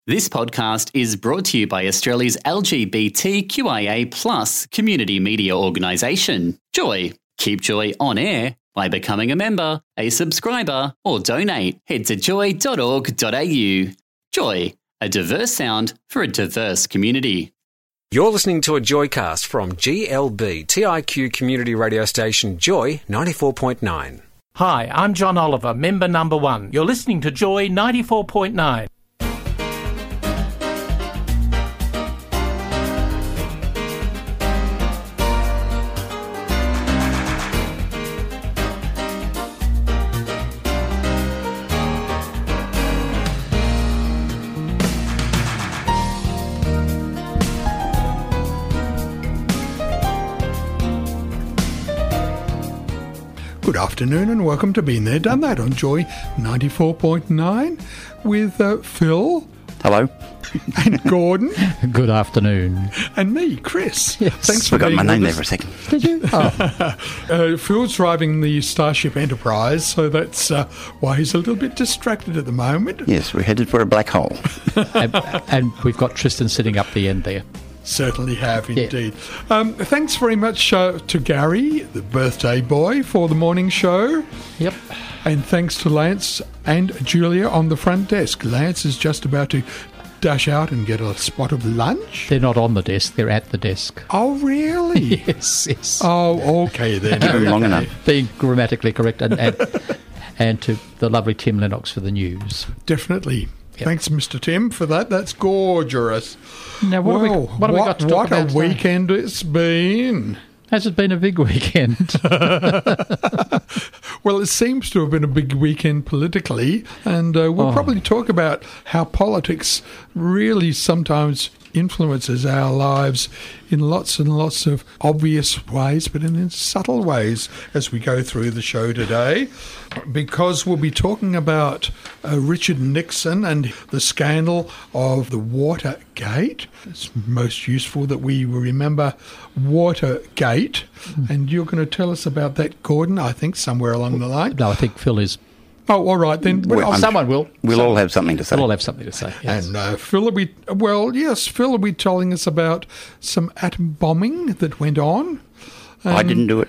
This podcast is brought to you by Australia's LGBTQIA+ community media organisation, Joy. Keep Joy on air by becoming a member, a subscriber, or donate. Head to joy.org.au. Joy, a diverse sound for a diverse community. You're listening to a Joycast from GLB, TIQ community radio station Joy 94.9. Hi, I'm John Oliver, member number 1. You're listening to Joy 94.9. Good afternoon and welcome to Been There, Done That on Joy 94.9 with Phil. Hello. And Gordon. Good afternoon. And me, Chris. Yes. Thanks for Forgot being my with name there us. for a second. Did you? Oh. Phil's driving the Starship Enterprise, so that's why he's a little bit distracted at the moment. Yes, we're headed for a black hole. and we've got Tristan sitting up the end there. Certainly have, indeed. Thanks very much to Gary, the birthday boy, for the morning show. Yep. And thanks to Lance and Julia on the front desk. Lance is just about to dash out and get a spot of lunch. They're not on the desk, they're at the desk. Oh, really? Yes. Oh, okay then. Give him long enough. Being grammatically correct and to the lovely Tim Lennox for the news. Definitely. Yep. Thanks, Mr. Tim, for that. That's gorgeous. Now, what have we got to talk about What a today? weekend it's been. Has it been a big weekend? Well, it seems to have been a big weekend politically, and we'll probably talk about how politics really sometimes influences our lives in lots and lots of obvious ways, but in subtle ways as we go through the show today, because we'll be talking about Richard Nixon and the scandal of the Watergate. It's most useful that we remember Watergate, and you're going to tell us about that, Gordon, I think, somewhere along the line. No, I think Phil is. Oh, all right then. Well, Someone will. We'll all have something to say. We'll all have something to say. Yes. And Phil will be, Phil will be telling us about some atom bombing that went on. I didn't do it.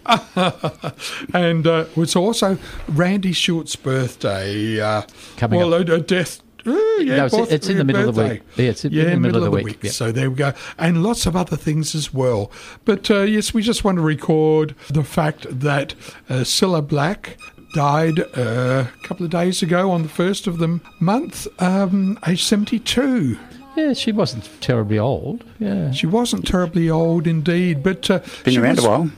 And it's also Randy Schultz's birthday. Coming up. A death. It's in the middle of the week. Yeah, it's in the middle of the week. Yep. So there we go. And lots of other things as well. But yes, we just want to record the fact that Cilla Black died a couple of days ago on the 1st of the month, age 72. Yeah, she wasn't terribly old. Yeah. She wasn't terribly old indeed, but Been she around was, a while.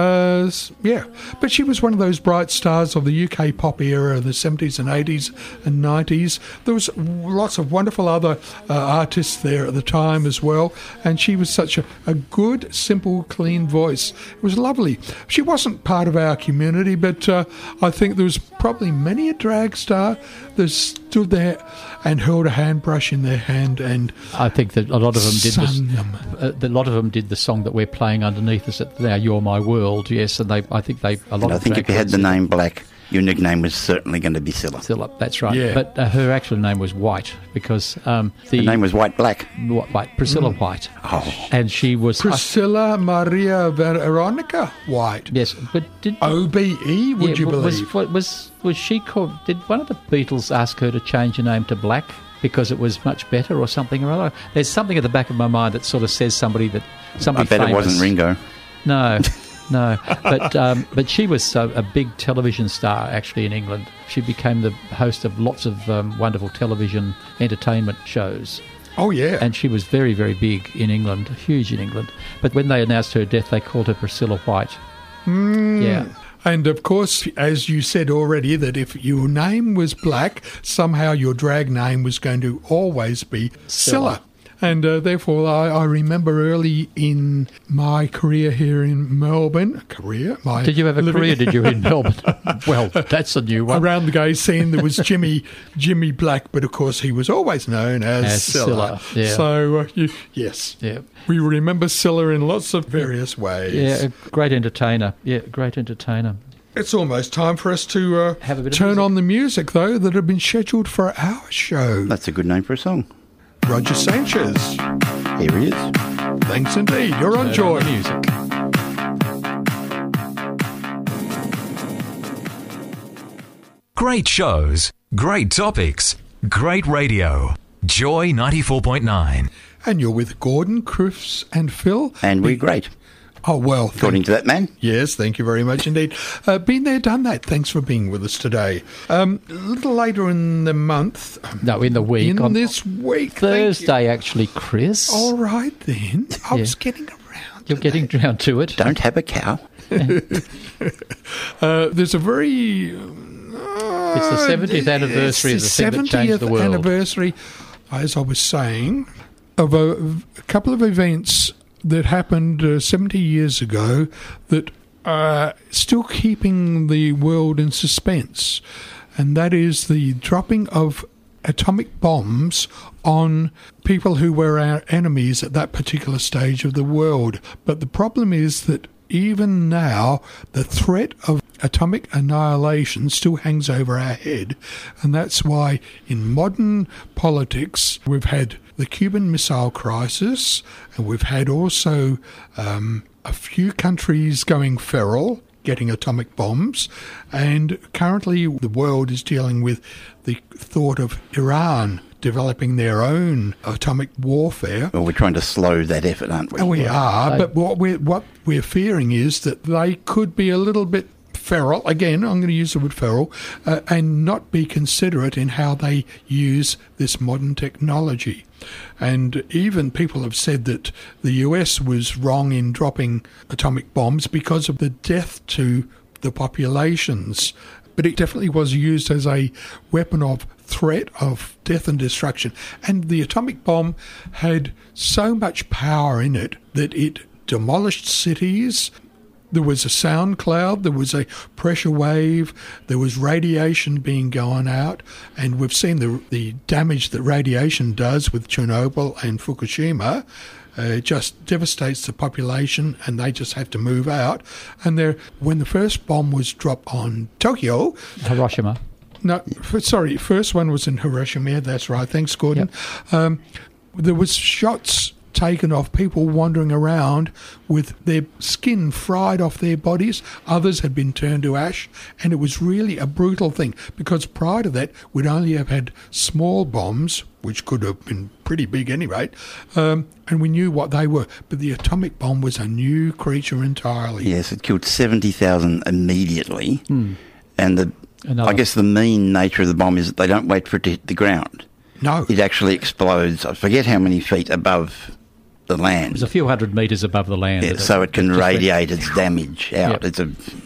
yeah, but she was one of those bright stars of the UK pop era, the 70s and 80s and 90s. There was lots of wonderful other artists there at the time as well, and she was such a good, simple, clean voice. It was lovely. She wasn't part of our community, but I think there was probably many a drag star that stood there and held a handbrush in their hand and I think that a lot of them did sung them. a lot of them did the song that we're playing underneath us at now. You're My World, yes, and I think a lot And I of think drag if you had queens the did name Black, your nickname was certainly going to be Cilla. Cilla, that's right. Yeah. But her actual name was White because Her name was White Black. White, Priscilla White. Oh. And she was Priscilla Maria Veronica White. yes, but did OBE, would you believe? was she called? Did one of the Beatles ask her to change her name to Black because it was much better or something or other? There's something at the back of my mind that sort of says somebody I famous. bet it wasn't Ringo. No, no. But she was a big television star actually in England. She became the host of lots of wonderful television entertainment shows. Oh, yeah. And she was very, very big in England, huge in England. But when they announced her death, they called her Priscilla White. Yeah. And, of course, as you said already, that if your name was Black, somehow your drag name was going to always be Cilla. And therefore, I remember early in my career here in Melbourne, Did you have a career, did you, in Melbourne? Well, that's a new one. Around the gay scene, there was Jimmy Black, but of course he was always known as Cilla. Cilla, yeah. So, yes. Yeah. We remember Cilla in lots of various ways. Yeah, a great entertainer. Yeah, great entertainer. It's almost time for us to Have a bit of turn music. on the music, though, that had been scheduled for our show. That's a good name for a song. Roger Sanchez. Here he is. Thanks indeed. You're on Joy. Music. Great shows, great topics, great radio. Joy 94.9. And you're with Gordon, Chris and Phil. And we're great, Oh, well. according to that man. Yes, thank you very much indeed. Been there, done that. Thanks for being with us today. A little later in the month. No, in the week. In on this week. Thursday, actually, Chris. All right, then. I was getting around You're to getting that. round to it. Don't have a cow. There's a very... It's the 70th anniversary of the thing that changed the world. 70th anniversary, as I was saying, of a couple of events that happened 70 years ago that are still keeping the world in suspense. And that is the dropping of atomic bombs on people who were our enemies at that particular stage of the world. But the problem is that even now, the threat of atomic annihilation still hangs over our head, and that's why in modern politics we've had the Cuban Missile Crisis, and we've had also a few countries going feral, getting atomic bombs, and currently the world is dealing with the thought of Iran developing their own atomic warfare. Well, we're trying to slow that effort, aren't we? And we are, but what we're fearing is that they could be a little bit feral, again, I'm going to use the word feral, and not be considerate in how they use this modern technology. And even people have said that the US was wrong in dropping atomic bombs because of the death to the populations. But it definitely was used as a weapon of threat of death and destruction. And the atomic bomb had so much power in it that it demolished cities. There was a sound cloud, there was a pressure wave, there was radiation being gone out, and we've seen the damage that radiation does with Chernobyl and Fukushima. It just devastates the population, and they just have to move out. And when the first bomb was dropped on Tokyo... Hiroshima. No, first one was in Hiroshima, that's right, thanks Gordon. Yep. There was shots taken off people wandering around with their skin fried off their bodies. Others had been turned to ash, and it was really a brutal thing because prior to that we'd only have had small bombs, which could have been pretty big anyway, and we knew what they were. But the atomic bomb was a new creature entirely. Yes, it killed 70,000 immediately, and I guess the mean nature of the bomb is that they don't wait for it to hit the ground. No. It actually explodes, I forget how many feet above the land. It was a few hundred metres above the land. Yeah, so it can radiate its damage out. Yep.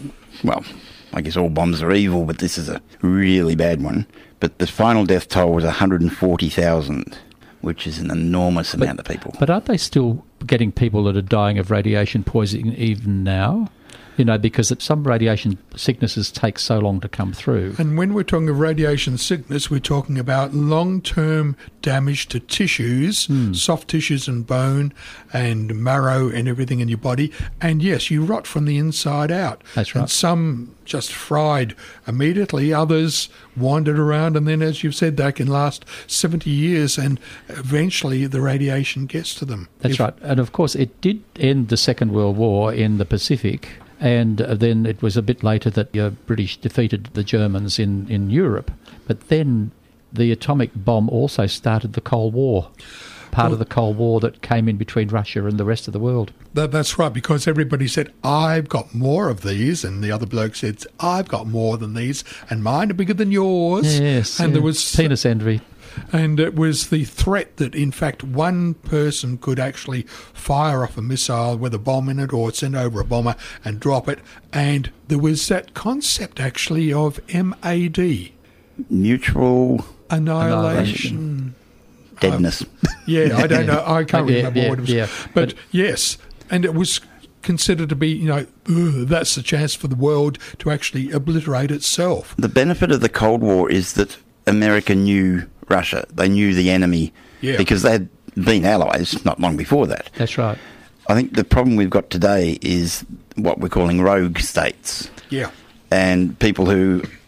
I guess all bombs are evil, but this is a really bad one. But the final death toll was 140,000, which is an enormous amount of people. But aren't they still getting people that are dying of radiation poisoning even now? You know, because some radiation sicknesses take so long to come through. And when we're talking of radiation sickness, we're talking about long-term damage to tissues, soft tissues and bone and marrow and everything in your body. And yes, you rot from the inside out. That's right. And some just fried immediately. Others wandered around, and then, as you've said, they can last 70 years, and eventually the radiation gets to them. That's right. And of course, it did end the Second World War in the Pacific. And then it was a bit later that the British defeated the Germans in Europe. But then the atomic bomb also started the Cold War, part of the Cold War that came in between Russia and the rest of the world. That's right, because everybody said, I've got more of these, and the other bloke said, I've got more than these, and mine are bigger than yours. Yes, and there was penis envy. And it was the threat that, in fact, one person could actually fire off a missile with a bomb in it or send over a bomber and drop it. And there was that concept, actually, of MAD. Mutual annihilation. Deadness. I don't know. I can't remember what it was. Yeah. But yes, and it was considered to be, that's the chance for the world to actually obliterate itself. The benefit of the Cold War is that America knew Russia. They knew the enemy because they had been allies not long before that. That's right. I think the problem we've got today is what we're calling rogue states. Yeah. And people who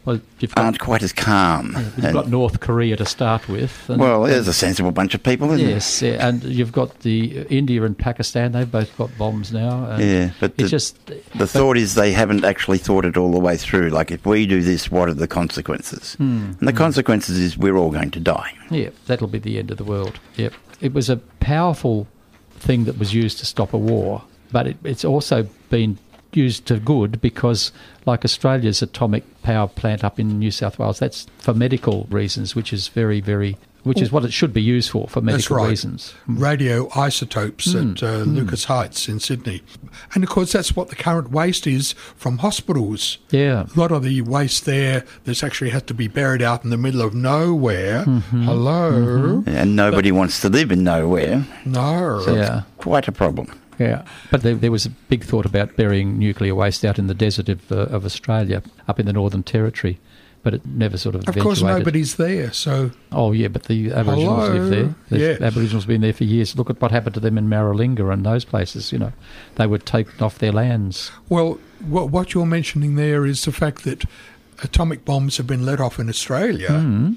Well, aren't quite as calm. You've got North Korea to start with. And, well, there's a sensible bunch of people, isn't yes, yeah, and you've got the India and Pakistan. They've both got bombs now. And but the thought is they haven't actually thought it all the way through. Like, if we do this, what are the consequences? And the consequences is we're all going to die. Yeah, that'll be the end of the world. Yep. It was a powerful thing that was used to stop a war, but it's also been used to good because, like Australia's atomic power plant up in New South Wales, that's for medical reasons, which is very, very... which is what it should be used for medical reasons. Radioisotopes at Lucas Heights in Sydney. And, of course, that's what the current waste is from hospitals. Yeah. A lot of the waste there that's actually has to be buried out in the middle of nowhere. Hello? And nobody wants to live in nowhere. No. So it's quite a problem. Yeah, but there was a big thought about burying nuclear waste out in the desert of Australia, up in the Northern Territory, but it never sort of eventuated. Of course, nobody's there, so... Oh, yeah, but the Aboriginals live there. The Aboriginals have been there for years. Look at what happened to them in Maralinga and those places, you know. They were taken off their lands. Well, what you're mentioning there is the fact that atomic bombs have been let off in Australia,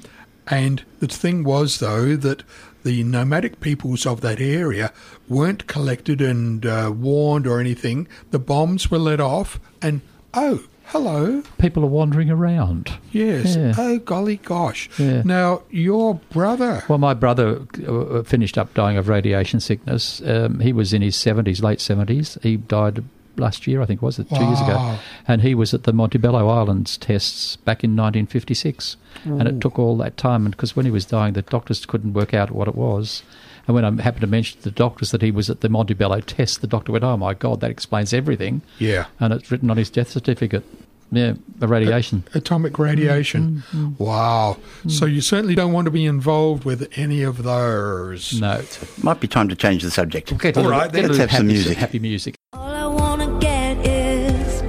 and the thing was, though, that the nomadic peoples of that area weren't collected and warned or anything. The bombs were let off and, oh, hello. People are wandering around. Yes. Yeah. Oh, golly gosh. Yeah. Now, your brother... Well, my brother finished up dying of radiation sickness. He was in his 70s, late 70s. He died last year, I think, was it? 2 years ago. And he was at the Montebello Islands tests back in 1956. And it took all that time, and because when he was dying, the doctors couldn't work out what it was. And when I happened to mention to the doctors that he was at the Montebello test, the doctor went, "Oh my God, that explains everything." Yeah. And it's written on his death certificate. Yeah, the radiation. Atomic radiation. Wow. So you certainly don't want to be involved with any of those. No. Might be time to change the subject. Okay, all right, let's have some music. Happy music. All I want to get is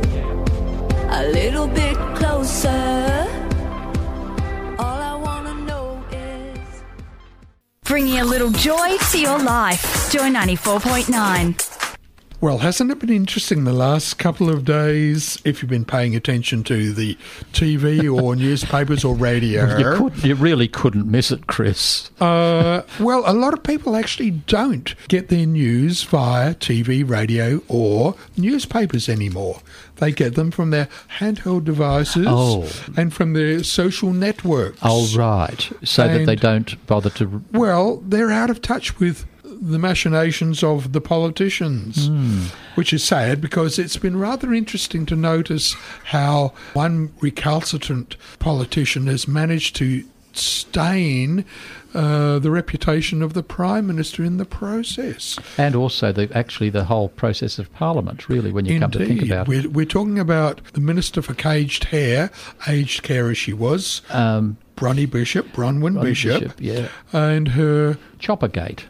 a little bit closer. Bringing a little joy to your life. Joy 94.9. Well, hasn't it been interesting the last couple of days, if you've been paying attention to the TV or newspapers or radio? You really couldn't miss it, Chris. Well, a lot of people actually don't get their news via TV, radio or newspapers anymore. They get them from their handheld devices and from their social networks. Oh, right. So that they don't bother to... Well, they're out of touch with the machinations of the politicians, which is sad because it's been rather interesting to notice how one recalcitrant politician has managed to stain the reputation of the Prime Minister in the process. And also the whole process of Parliament, really, when you come to think about it. We're talking about the Minister for Aged Care as she was, Bronwyn Bishop, yeah. And her... Choppergate.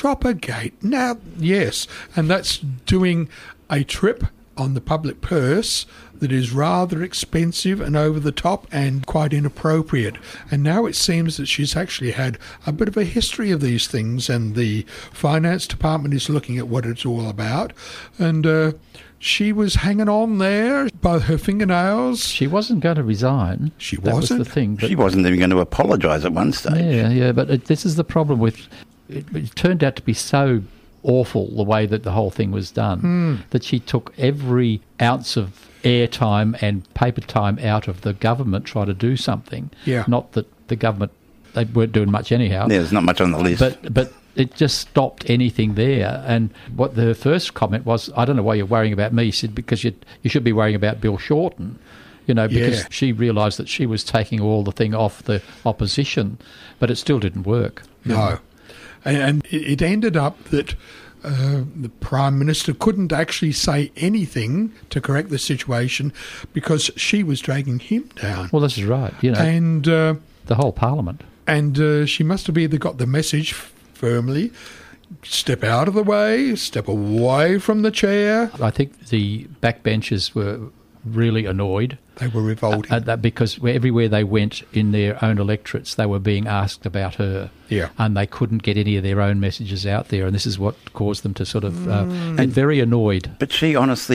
Now, yes, and that's doing a trip on the public purse that is rather expensive and over the top and quite inappropriate. And now it seems that she's actually had a bit of a history of these things, and the finance department is looking at what it's all about. And she was hanging on there by her fingernails. She wasn't going to resign. She wasn't. Was the thing. She wasn't even going to apologise at one stage. Yeah, but this is the problem with... It turned out to be so awful the way that the whole thing was done that she took every ounce of airtime and paper time out of the government trying to do something. Yeah. Not that the government, they weren't doing much anyhow. Yeah, there's not much on the list. But it just stopped anything there. And what her first comment was, "I don't know why you're worrying about me." She said, "Because you should be worrying about Bill Shorten." You know, because she realised that she was taking all the thing off the opposition, but it still didn't work. No. And it ended up that the Prime Minister couldn't actually say anything to correct the situation because she was dragging him down. Well, this is right. You know, and the whole Parliament. And she must have either got the message firmly, step out of the way, step away from the chair. I think the backbenchers were really annoyed. They were revolting. Because everywhere they went in their own electorates, they were being asked about her. Yeah. And they couldn't get any of their own messages out there, and this is what caused them to sort of get very annoyed. But she honestly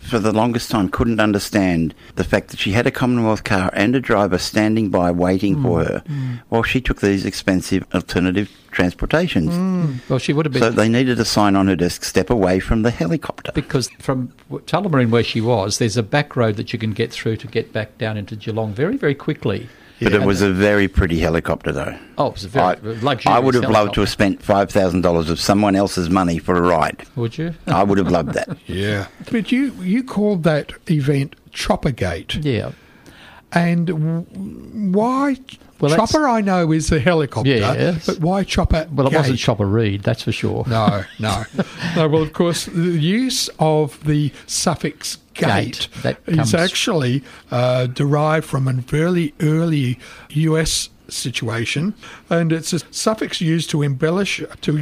for the longest time, couldn't understand the fact that she had a Commonwealth car and a driver standing by waiting for her while she took these expensive alternative transportations. Well, she would have been... So they needed a sign on her desk, step away from the helicopter. Because from Tullamarine, where she was, there's a back road that you can get through to get back down into Geelong very, very quickly. But it was a very pretty helicopter, though. Oh, it was a very luxurious I would have loved to helicopter. have spent $5,000 of someone else's money for a ride. Would you? I would have loved that. Yeah. But you called that event Choppergate. Yeah. And why... Well, Chopper, I know, is a helicopter, Yes. but why Chopper? Well, it wasn't Chopper Reed, that's for sure. No. No, well, of course, the use of the suffix gate That is comes- actually derived from an very early US situation, and it's a suffix used to embellish,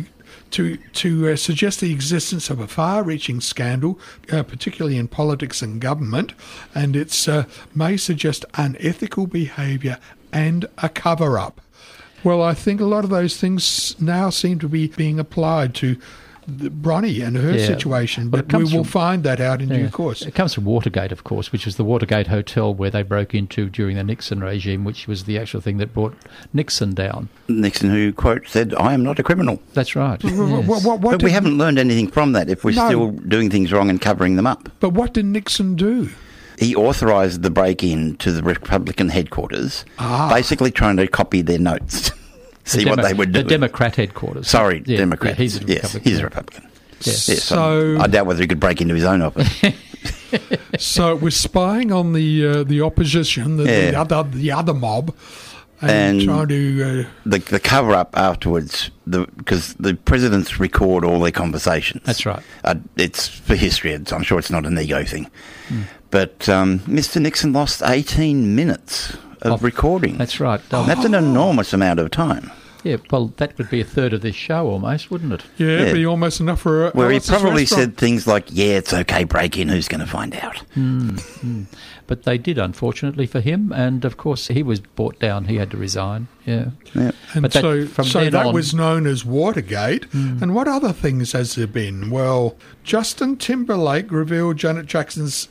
to suggest the existence of a far-reaching scandal, particularly in politics and government, and it may suggest unethical behaviour and a cover-up. Well, I think a lot of those things now seem to be being applied to Bronnie and her situation, Well, but we will find that out in due course. It comes from Watergate, of course, which was the Watergate Hotel where they broke into during the Nixon regime, which was the actual thing that brought Nixon down. Nixon, who, quote, said, "I am not a criminal." That's right. Yes. What But we did- haven't learned anything from that if we're No. still doing things wrong and covering them up. But what did Nixon do? He authorised the break-in to the Republican headquarters, basically trying to copy their notes, see what they were doing. The Democrat headquarters. Sorry, Yeah, Democrats. Yeah, he's a Republican. Yes, he's a Republican. Yes. Yes, So- I doubt whether he could break into his own office. So it was spying on the opposition, the other mob, and trying to... the cover-up afterwards, because the presidents record all their conversations. That's right. It's for history. I'm sure it's not an ego thing. But Mr. Nixon lost 18 minutes of recording. That's right. That's an enormous amount of time. Yeah, well, that would be a third of this show almost, wouldn't it? Yeah, it'd be almost enough for Where he Alice's probably restaurant. said things like, "Yeah, it's okay, break in, who's going to find out?" But they did, unfortunately, for him. And, of course, he was brought down. He had to resign. Yeah. Yeah. And But that- so from so then that on- was known as Watergate. And what other things has there been? Well, Justin Timberlake revealed Janet Jackson's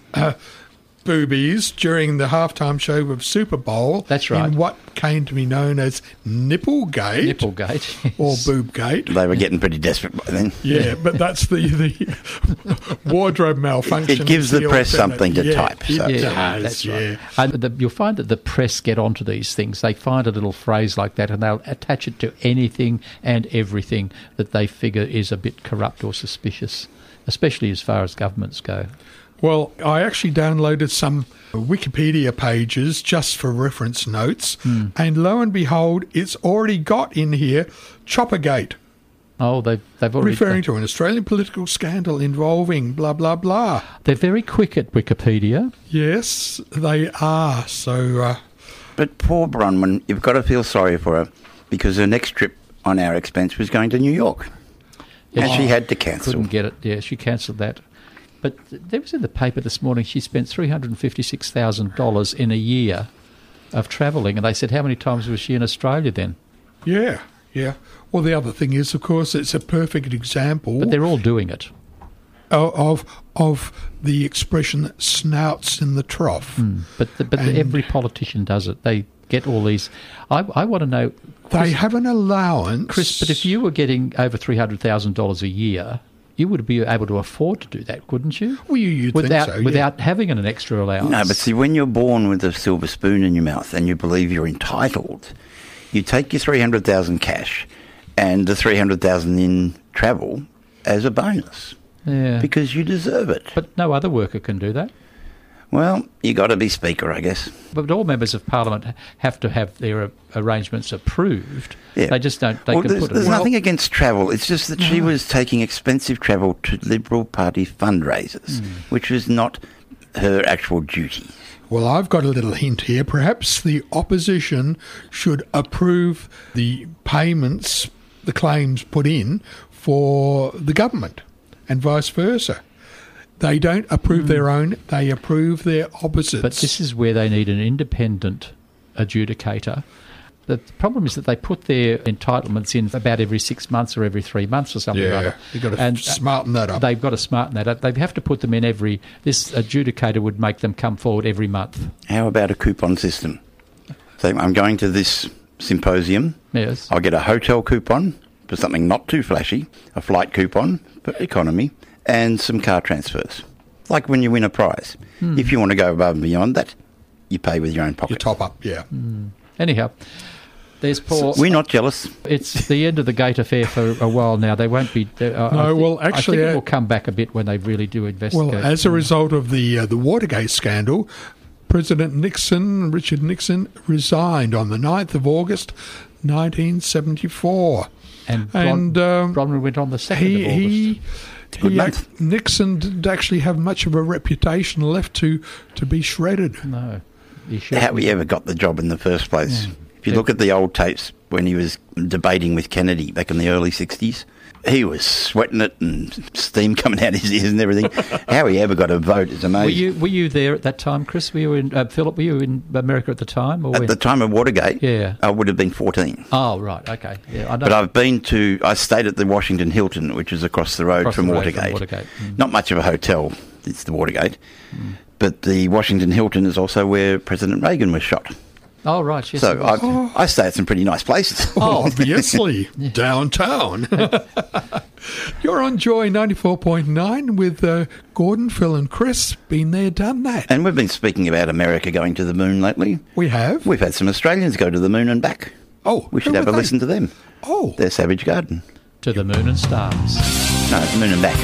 boobies during the halftime show of Super Bowl. That's right. In what came to be known as Nipplegate. Nipplegate. Or yes. Boobgate. They were getting pretty desperate by then. Yeah, but that's the wardrobe malfunction. It gives is the press alternate. something to type, It so- does, Yeah, that's right. yeah. And you'll find that the press get onto these things. They find a little phrase like that and they'll attach it to anything and everything that they figure is a bit corrupt or suspicious, especially as far as governments go. Well, I actually downloaded some Wikipedia pages just for reference notes, and lo and behold, it's already got in here Choppergate, Oh, they've already... referring to an Australian political scandal involving blah, blah, blah. They're very quick at Wikipedia. Yes, they are. So, But poor Bronwyn, you've got to feel sorry for her because her next trip on our expense was going to New York. And she had to cancel. Couldn't get it. Yeah, she cancelled that. But there was in the paper this morning, she spent $356,000 in a year of travelling. And they said, how many times was she in Australia then? yeah. Well, the other thing is, of course, it's a perfect example But they're all doing it. of the expression snouts in the trough. But every politician does it. They get all these... I want to know... They have an allowance. Chris, but if you were getting over $300,000 a year, you would be able to afford to do that, couldn't you? Well, you'd think so, yeah. Without having an extra allowance. No, but see, when you're born with a silver spoon in your mouth and you believe you're entitled, you take your $300,000 cash and the $300,000 in travel as a bonus Yeah. because you deserve it. But no other worker can do that. Well, you got to be speaker, I guess. But all members of Parliament have to have their arrangements approved. Yeah. They just don't... They Well, can there's, put it... there's nothing against travel. It's just that she was taking expensive travel to Liberal Party fundraisers, which was not her actual duty. Well, I've got a little hint here. Perhaps the opposition should approve the payments, the claims put in for the government and vice versa. They don't approve their own, they approve their opposites. But this is where they need an independent adjudicator The problem is that they put their entitlements in about every 6 months or every 3 months or something. Yeah, you've got to smarten that up. They've got to smarten that up. They have to put them in this adjudicator would make them come forward every month. How about a coupon system? So I'm going to this symposium. Yes. I'll get a hotel coupon for something not too flashy, a flight coupon for economy, and some car transfers. Like when you win a prize. If you want to go above and beyond that, you pay with your own pocket. You top up, yeah. Anyhow, there's Paul. We're not jealous. It's the end of the gate affair for a while now. They won't be. I think it will come back a bit when they really do investigate. Well, as a result of the Watergate scandal, President Richard Nixon, resigned on the 9th of August, 1974. And Bronwyn went on the 2nd of August. Nixon didn't actually have much of a reputation left to be shredded. No. How he ever got the job in the first place. If you look at the old tapes when he was debating with Kennedy back in the early 60s, he was sweating it and steam coming out his ears and everything. How he ever got a vote is amazing. Were you there at that time, Chris? Were you in Philip? Were you in America at the time? Or at the time of Watergate, yeah, I would have been 14. Oh, right, okay. Yeah, I know. But I stayed at the Washington Hilton, which is across the road from Watergate. Not much of a hotel, it's the Watergate. But the Washington Hilton is also where President Reagan was shot. Oh, right, yes. So I stay at some pretty nice places. Oh, obviously. Downtown. You're on Joy 94.9 with Gordon, Phil and Chris. Been there, done that. And we've been speaking about America going to the moon lately. We have. We've had some Australians go to the moon and back. Oh, we should have a listen to them. Oh. They're Savage Garden. To the moon and stars. No, the moon and back.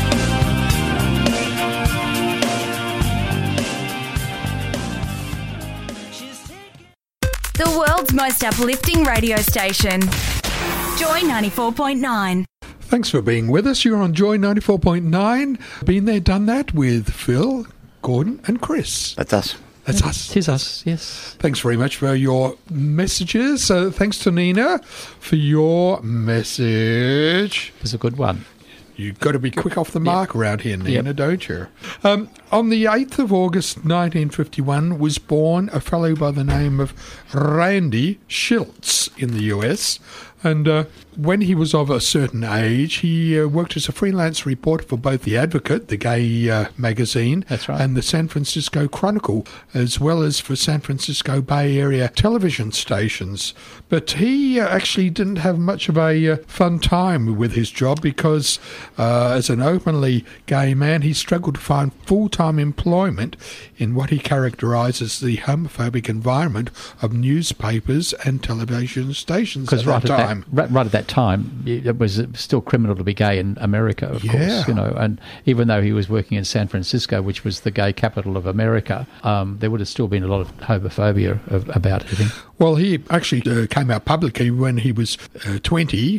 The world's most uplifting radio station. Joy 94.9. Thanks for being with us. You're on Joy 94.9. Been there, done that with Phil, Gordon and Chris. That's us. That's us. Tis us, yes. Thanks very much for your messages. Thanks to Nina for your message. It was a good one. You've got to be quick off the mark around here, Nina, don't you? On the 8th of August 1951 was born a fellow by the name of Randy Shilts in the US. And when he was of a certain age, he worked as a freelance reporter for both The Advocate, the gay magazine, that's right, and the San Francisco Chronicle, as well as for San Francisco Bay Area television stations. But he actually didn't have much of a fun time with his job because as an openly gay man, he struggled to find full-time employment in what he characterised as the homophobic environment of newspapers and television stations at that time. Right at that time, it was still criminal to be gay in America, of course, you know. And even though he was working in San Francisco, which was the gay capital of America, there would have still been a lot of homophobia about it, I think. Well, he actually came out publicly when he was 20, in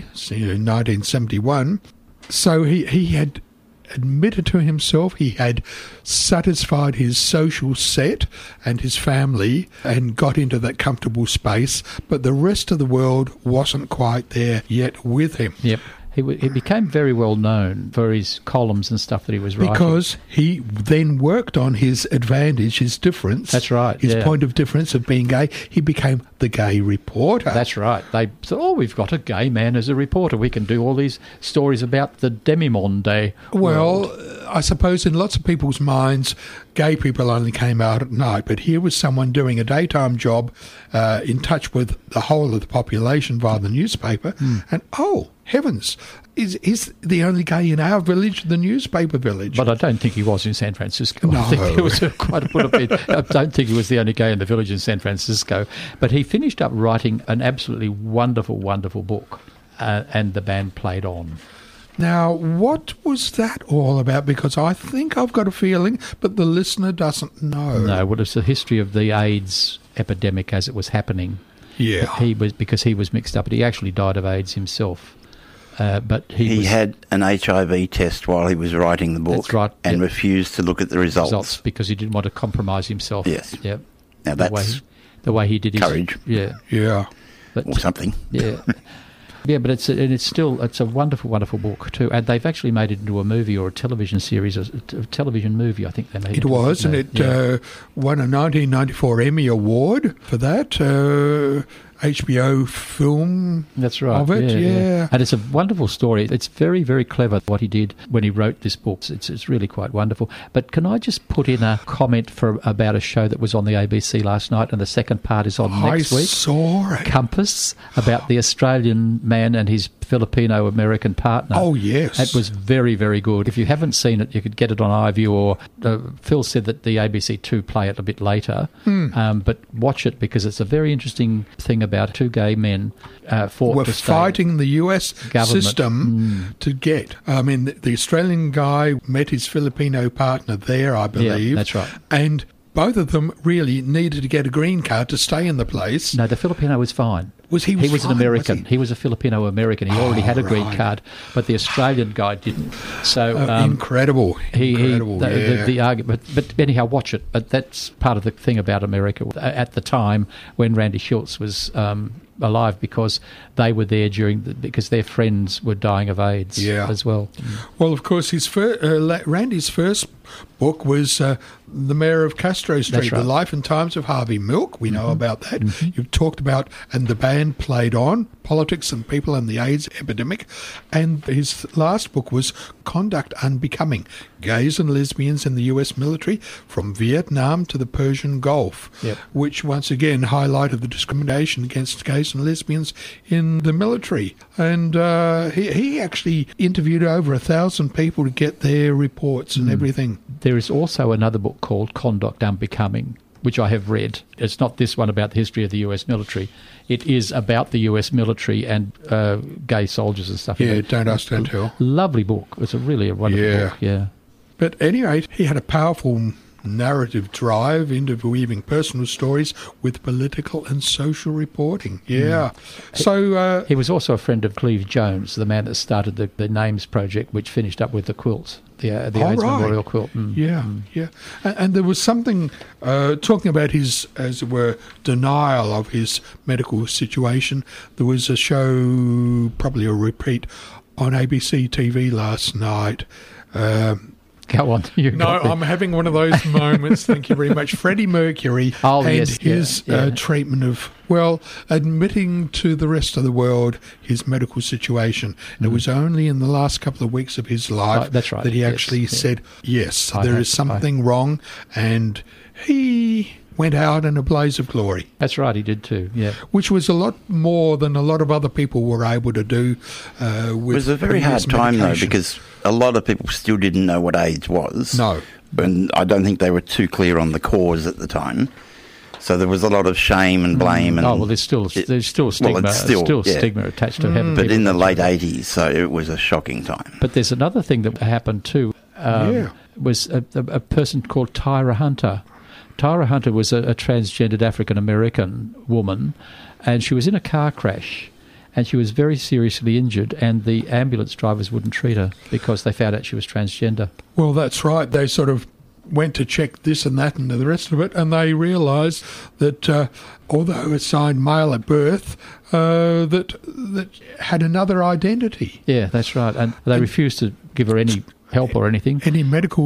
1971. So he had admitted to himself he had satisfied his social set and his family and got into that comfortable space, but the rest of the world wasn't quite there yet with him. Yep. He became very well known for his columns and stuff that he was writing. Because he then worked on his advantage, his difference. That's right. His point of difference of being gay. He became the gay reporter. That's right. They thought, we've got a gay man as a reporter. We can do all these stories about the demimonde. Well, I suppose in lots of people's minds, gay people only came out at night. But here was someone doing a daytime job in touch with the whole of the population via the newspaper. And, heavens, is the only gay in our village the newspaper village? But I don't think he was in San Francisco. No. I think there was quite a bit of it. I don't think he was the only gay in the village in San Francisco. But he finished up writing an absolutely wonderful, wonderful book, and the band played on. Now, what was that all about? Because I think I've got a feeling, but the listener doesn't know. No, well, it's the history of the AIDS epidemic as it was happening. Yeah. Because he was mixed up, but he actually died of AIDS himself. But he had an HIV test while he was writing the book. That's right, and refused to look at the results because he didn't want to compromise himself. Yes. Yep. Now that's the way he did courage. Yeah. But, or something. Yeah. Yeah, but it's a wonderful, wonderful book too, and they've actually made it into a movie or a television series, a television movie. I think they made it. It was, and it won a 1994 Emmy Award for that. HBO film. That's right. Of it, yeah. And it's a wonderful story. It's very, very clever what he did when he wrote this book. It's really quite wonderful. But can I just put in a comment about a show that was on the ABC last night, and the second part is on next week? I saw it. Compass, about the Australian man and his Filipino-American partner. Oh, yes. It was very, very good. If you haven't seen it, you could get it on iView, or Phil said that the ABC2 play it a bit later. But watch it, because it's a very interesting thing about two gay men were fighting the US system to get. I mean, the Australian guy met his Filipino partner there, I believe. Yeah, that's right. And both of them really needed to get a green card to stay in the place. No, the Filipino was fine. He was an American. He was a Filipino-American. He already had a green card, but the Australian guy didn't. So incredible. The argument. But anyhow, watch it. But that's part of the thing about America at the time when Randy Schultz was alive, because they were there because their friends were dying of AIDS as well. Well, of course, Randy's first book was The Mayor of Castro Street, The Life and Times of Harvey Milk. We know about that. You've talked about, and the band played on, politics and people and the AIDS epidemic. And his last book was Conduct Unbecoming, Gays and Lesbians in the US Military from Vietnam to the Persian Gulf, which once again highlighted the discrimination against gays and lesbians in the military. And he actually interviewed over 1,000 people to get their reports and everything. There is also another book called Conduct Unbecoming, which I have read. It's not this one about the history of the US military. It is about the US military and gay soldiers and stuff. Yeah, Don't Ask, Don't Tell. Lovely book. It's a wonderful book, yeah. But anyway, he had a powerful narrative drive, interweaving personal stories with political and social reporting. Yeah. So he was also a friend of Cleve Jones, the man that started the Names Project, which finished up with the quilts, the AIDS Memorial quilt. Yeah. And there was something talking about his, as it were, denial of his medical situation. There was a show, probably a repeat, on ABC TV last night. Go on. I'm having one of those moments. Thank you very much. Freddie Mercury his treatment of, admitting to the rest of the world his medical situation. And it was only in the last couple of weeks of his life that he actually said, yes, there is something wrong, and he went out in a blaze of glory. That's right, he did too, yeah. Which was a lot more than a lot of other people were able to do with It was a very hard time, though, because a lot of people still didn't know what AIDS was. No. And I don't think they were too clear on the cause at the time. So there was a lot of shame and blame. And there's still stigma, stigma attached to having. But in the late 80s, so it was a shocking time. But there's another thing that happened too. Was a person called Tyra Hunter. Tyra Hunter was a transgendered African-American woman, and she was in a car crash, and she was very seriously injured, and the ambulance drivers wouldn't treat her because they found out she was transgender. Well, that's right. They sort of went to check this and that and the rest of it, and they realised that although assigned male at birth, that had another identity. Yeah, that's right. And they refused to give her any help or anything. The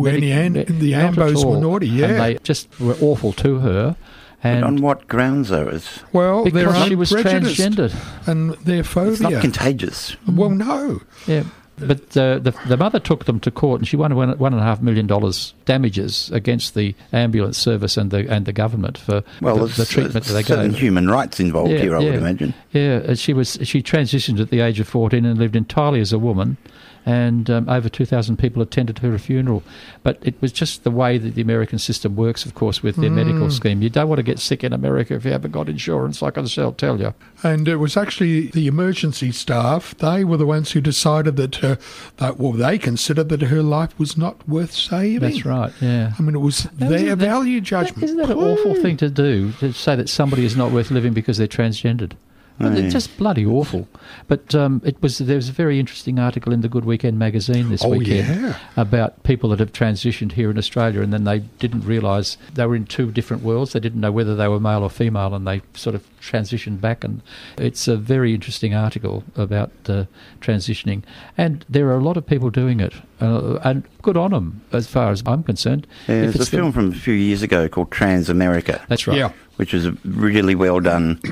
ambos were naughty, yeah. And they just were awful to her. And on what grounds, though? Because she was transgendered. And their phobia. It's not contagious. Well, no. Yeah. But the mother took them to court, and she won $1.5 million damages against the ambulance service and the government for the treatment that they gave. Certain human rights involved here, I would imagine. Yeah, she transitioned at the age of 14 and lived entirely as a woman. And over 2,000 people attended her funeral. But it was just the way that the American system works, of course, with their medical scheme. You don't want to get sick in America if you haven't got insurance, I can tell you. And it was actually the emergency staff, they were the ones who decided that they considered that her life was not worth saving. That's right, yeah. I mean, it was their value judgment. Isn't that an awful thing to do, to say that somebody is not worth living because they're transgendered? It's just bloody awful. But there was a very interesting article in the Good Weekend magazine this weekend about people that have transitioned here in Australia, and then they didn't realise they were in two different worlds. They didn't know whether they were male or female, and they sort of transitioned back. And it's a very interesting article about transitioning. And there are a lot of people doing it, and good on them, as far as I'm concerned. Yeah, there's a film from a few years ago called Trans America. That's right. Yeah. Which was really well done.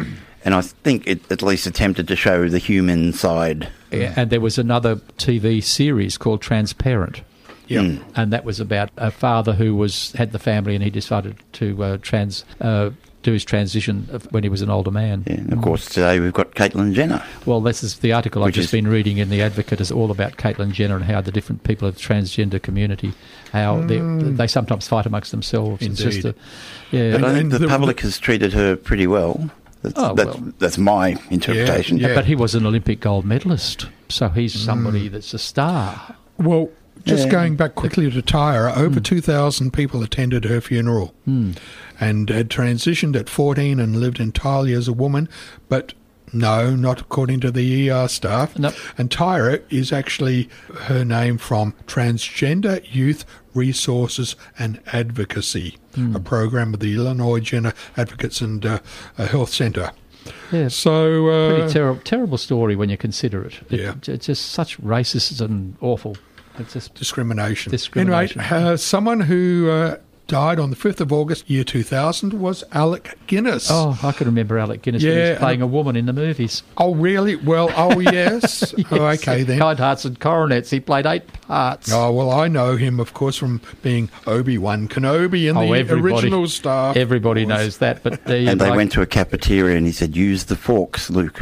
And I think it at least attempted to show the human side. Yeah, and there was another TV series called Transparent. Yeah. And that was about a father who had the family, and he decided to do his transition when he was an older man. Yeah, and of course, today we've got Caitlyn Jenner. Well, this is the article I've just been reading in The Advocate is all about Caitlyn Jenner and how the different people of the transgender community, how they sometimes fight amongst themselves. Indeed. It's just But I think the public has treated her pretty well. That's my interpretation. Yeah. But he was an Olympic gold medalist, so he's somebody that's a star. Well, just going back quickly to Tyra, over 2,000 people attended her funeral and had transitioned at 14 and lived entirely as a woman, but no, not according to the ER staff. Nope. And Tyra is actually her name from Transgender Youth Resources and Advocacy, a program of the Illinois Gender Advocates and Health Centre. Yeah. So Pretty terrible story when you consider it. Yeah. It's just such racist and awful. It's just discrimination. Discrimination. Anyway, someone who died on the 5th of August, year 2000, was Alec Guinness. Oh, I can remember Alec Guinness when he was playing a woman in the movies. Oh, really? Well, yes. Yes. Oh, okay, then. Kind Hearts and Coronets. He played 8 parts. Oh, well, I know him, of course, from being Obi-Wan Kenobi in the original Star Wars. Everybody knows that. But And they went to a cafeteria and he said, use the forks, Luke.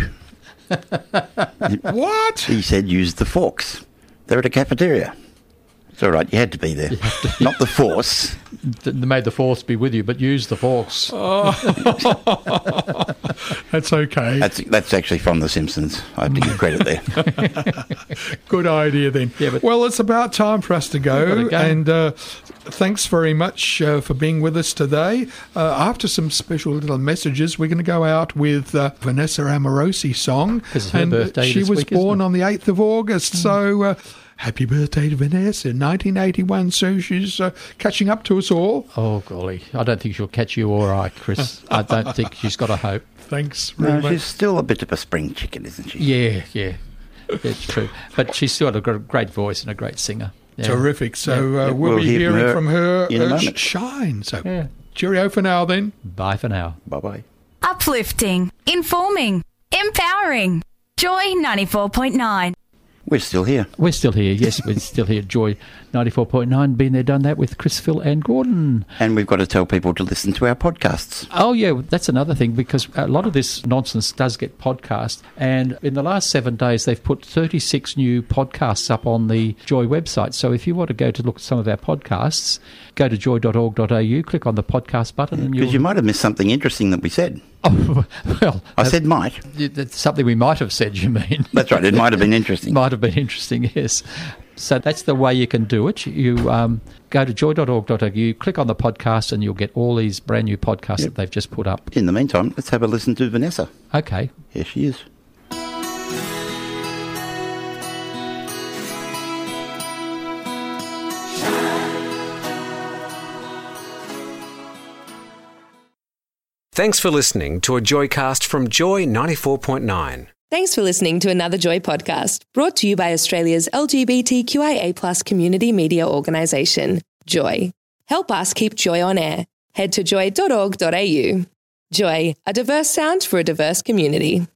What? He said, use the forks. They're at a cafeteria. It's all right, you had to be there. Not the force. May the force be with you, but use the forks. That's okay. That's actually from The Simpsons. I have to give credit there. Good idea then. Yeah, well, it's about time for us to go. Go. And thanks very much for being with us today. After some special little messages, we're going to go out with Vanessa Amorosi song. It's her birthday she this was week, isn't born it? on the 8th of August. So happy birthday to Vanessa, 1981. So she's catching up to us all. Oh, golly. I don't think she'll catch you all right, Chris. I don't think she's got a hope. Thanks very No, much. she's still a bit of a spring chicken, isn't she? Yeah. It's true. But she's still got a great voice and a great singer. Yeah. Terrific. So we'll be hear hearing from her in a moment. shine. So cheerio for now then. Bye for now. Bye-bye. Uplifting, informing, empowering. Joy 94.9. We're still here. We're still here. Yes, we're still here. Joy 94.9. Been there, done that with Chris, Phil and Gordon. And we've got to tell people to listen to our podcasts. Oh, yeah, that's another thing, because a lot of this nonsense does get podcast. And in the last 7 days, they've put 36 new podcasts up on the Joy website. So if you want to go to look at some of our podcasts, go to joy.org.au, click on the podcast button. And Because you might have missed something interesting that we said. Oh, well. I said might. That's something we might have said, you mean? That's right. It might have been interesting. Might have been interesting, yes. So that's the way you can do it. You go to joy.org.au, click on the podcast, and you'll get all these brand new podcasts that they've just put up. In the meantime, let's have a listen to Vanessa. Okay. Here she is. Thanks for listening to a Joycast from Joy 94.9. Thanks for listening to another Joy podcast, brought to you by Australia's LGBTQIA+ community media organisation, Joy. Help us keep Joy on air. Head to joy.org.au. Joy, a diverse sound for a diverse community.